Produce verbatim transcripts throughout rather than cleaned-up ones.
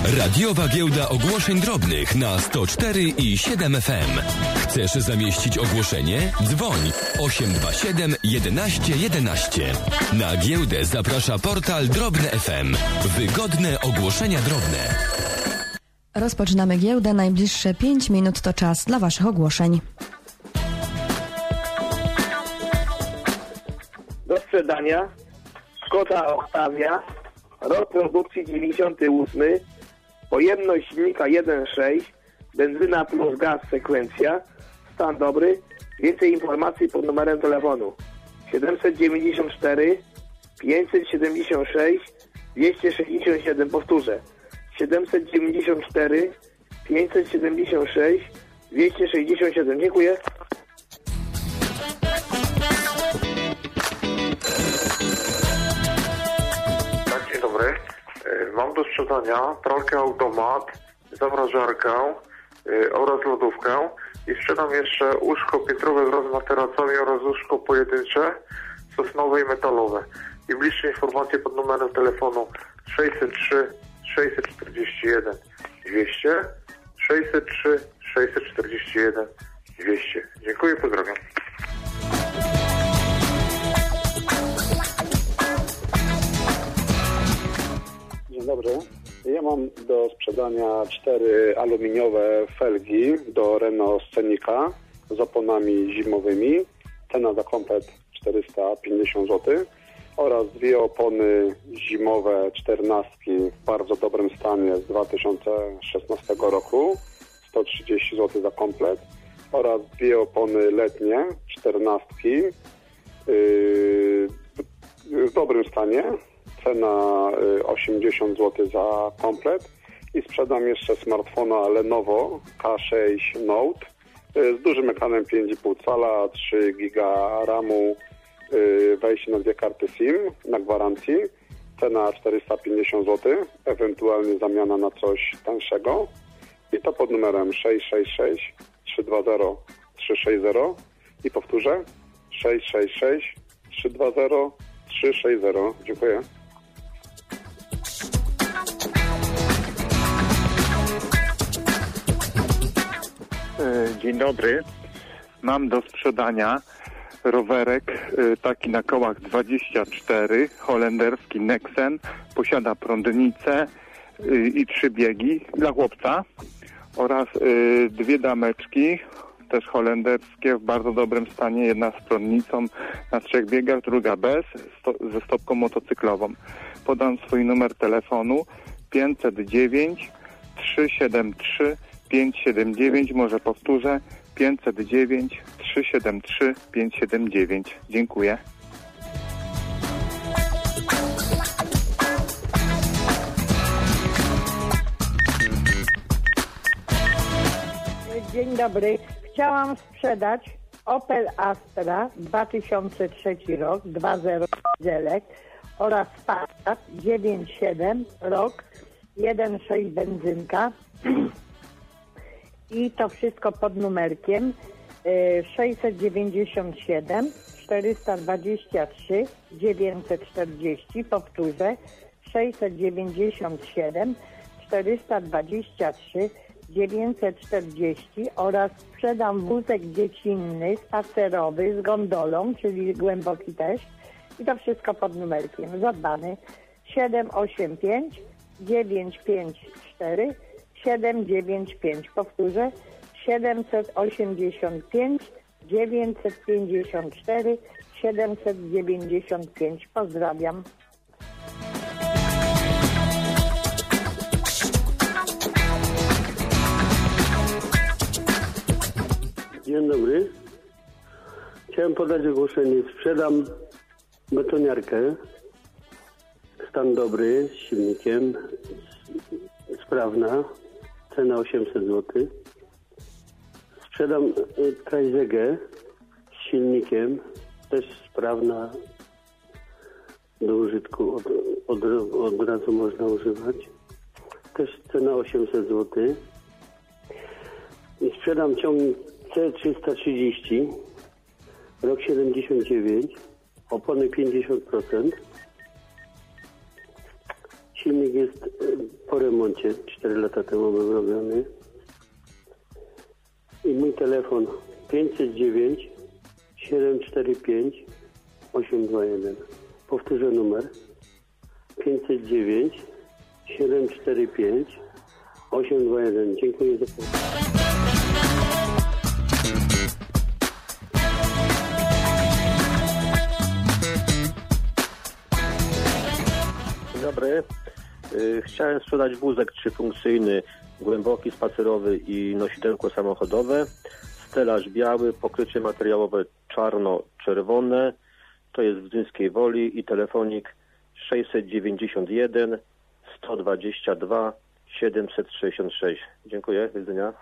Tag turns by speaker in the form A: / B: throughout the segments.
A: Radiowa Giełda Ogłoszeń Drobnych na sto cztery i siedem F M. Chcesz zamieścić ogłoszenie? Dzwoń osiem dwa siedem jedenaście jedenaście. Na giełdę zaprasza portal Drobny F M. Wygodne ogłoszenia drobne.
B: Rozpoczynamy giełdę. Najbliższe pięć minut to czas dla Waszych ogłoszeń.
C: Do sprzedania Škoda Octavia, rok produkcji dziewięćdziesiąty ósmy, pojemność silnika jeden przecinek sześć, benzyna plus gaz sekwencja, stan dobry. Więcej informacji pod numerem telefonu siedemset dziewięćdziesiąt cztery pięćset siedemdziesiąt sześć dwieście sześćdziesiąt siedem. Powtórzę, siedemset dziewięćdziesiąt cztery pięćset siedemdziesiąt sześć dwieście sześćdziesiąt siedem. Dziękuję.
D: Dzień dobry. Mam do sprzedania pralkę automat, zamrażarkę yy, oraz lodówkę i sprzedam jeszcze łóżko piętrowe wraz z materacami oraz łóżko pojedyncze, sosnowe i metalowe. I bliższe informacje pod numerem telefonu sześćset trzy sześćset czterdzieści jeden dwieście, sześćset trzy sześćset czterdzieści jeden dwieście. Dziękuję, pozdrawiam.
E: Dzień dobry. Ja mam do sprzedania cztery aluminiowe felgi do Renault Scenica z oponami zimowymi. Cena za komplet czterysta pięćdziesiąt złotych oraz dwie opony zimowe czternastki w bardzo dobrym stanie z dwa tysiące szesnastego roku, sto trzydzieści złotych za komplet, oraz dwie opony letnie czternastki yy, w dobrym stanie. Cena osiemdziesiąt złotych za komplet i sprzedam jeszcze smartfona Lenovo K sześć Note z dużym ekranem pięć i pół cala, trzy giga ramu, wejście na dwie karty SIM na gwarancji. Cena czterysta pięćdziesiąt złotych, ewentualnie zamiana na coś tańszego. I to pod numerem sześć sześć sześć trzy dwa zero trzy sześć zero i powtórzę sześć sześć sześć trzy dwa zero trzy sześć zero. Dziękuję.
F: Dzień dobry. Mam do sprzedania rowerek taki na kołach dwadzieścia cztery, holenderski Nexen. Posiada prądnicę i trzy biegi dla chłopca oraz dwie dameczki, też holenderskie, w bardzo dobrym stanie. Jedna z prądnicą na trzech biegach, druga bez, sto, ze stopką motocyklową. Podam swój numer telefonu pięćset dziewięć trzysta siedemdziesiąt trzy pięćset siedemdziesiąt dziewięć, może powtórzę, pięćset dziewięć trzysta siedemdziesiąt trzy pięćset siedemdziesiąt dziewięć. Dziękuję.
G: Dzień dobry. Chciałam sprzedać Opel Astra dwa tysiące trzeci rok, dwa zero dieselek oraz Passat dziewięć siedem rok, jeden sześć benzynka. I to wszystko pod numerkiem sześćset dziewięćdziesiąt siedem czterysta dwadzieścia trzy dziewięćset czterdzieści. Powtórzę, sześćset dziewięćdziesiąt siedem czterysta dwadzieścia trzy dziewięćset czterdzieści oraz sprzedam wózek dziecinny, spacerowy z gondolą, czyli głęboki też. I to wszystko pod numerkiem zadbany siedem osiem pięć dziewięć pięć cztery siedem dziewięć pięć. Powtórzę, siedemset osiemdziesiąt pięć dziewięćset pięćdziesiąt cztery siedemset dziewięćdziesiąt pięć. Pozdrawiam.
H: Dzień dobry. Chciałem podać ogłoszenie. Sprzedam betoniarkę. Stan dobry, z silnikiem, sprawna. Cena osiemset złotych. Sprzedam Trajzegę z silnikiem, też sprawna, do użytku, od, od, od razu można używać. Też cena osiemset złotych. I sprzedam ciągnik C trzysta trzydzieści, rok siedemdziesiąt dziewięć, opony pięćdziesiąt procent, Silnik jest po remoncie, cztery lata temu był robiony. I mój telefon pięćset dziewięć siedem cztery pięć osiem dwa jeden. Powtórzę numer pięćset dziewięć siedem cztery pięć osiem dwa jeden. Dziękuję za pomoc.
I: Dzień dobry. Chciałem sprzedać wózek trzyfunkcyjny, głęboki, spacerowy i nosidełko samochodowe. Stelaż biały, pokrycie materiałowe czarno-czerwone. To jest w Gdyńskiej Woli i telefonik sześćset dziewięćdziesiąt jeden sto dwadzieścia dwa siedemset sześćdziesiąt sześć. Dziękuję. Do widzenia.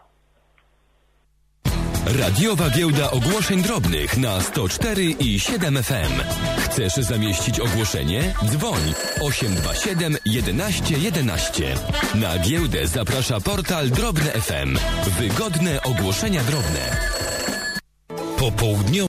A: Radiowa giełda ogłoszeń drobnych na sto cztery i siedem F M. Chcesz zamieścić ogłoszenie? Dzwoń osiem dwa siedem jedenaście jedenaście. Na giełdę zaprasza portal Drobne F M. Wygodne ogłoszenia drobne. Popołudniowe